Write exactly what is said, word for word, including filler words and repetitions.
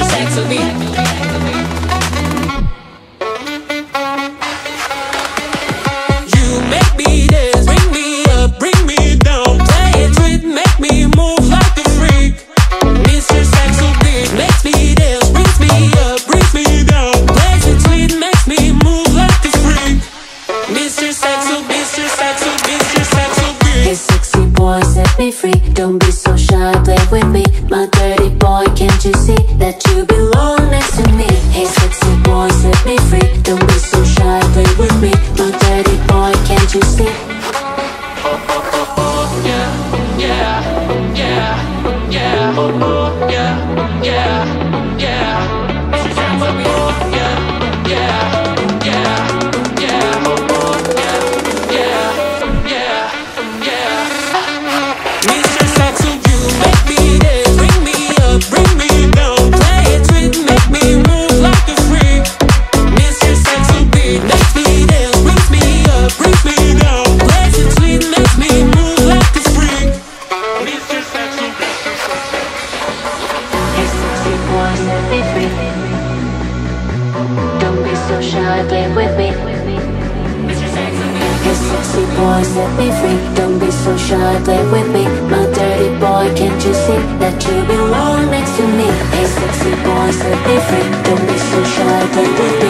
mister Saxo Beat. Don't be so shy, play with me. My dirty boy, can't you see that you belong next to me? Hey sexy boy, set me free. Don't be so shy, play with me. My dirty boy, can't you see? Oh, oh, oh, oh, yeah, yeah, yeah, yeah, oh, oh, yeah, yeah, yeah. mister Saxo Beat, yeah, yeah, yeah, yeah, oh, oh, yeah, yeah, yeah, yeah. mister Saxo, you make me dance, bring me up, bring me down. Play it sweet, make me move like a freak. mister Saxo Beat makes me dance, brings me up, brings me down. Play it sweet, makes me move like a freak. mister Saxo Beat. Hey sexy boy, set me free. Don't be so shy, play with me. mister Saxo Beat. Hey sexy boy, set me free. Don't be so shy, play with me. My dirty boy, can't you see that you belong next to me? Hey sexy boy, set me free. Don't be so shy, play with me.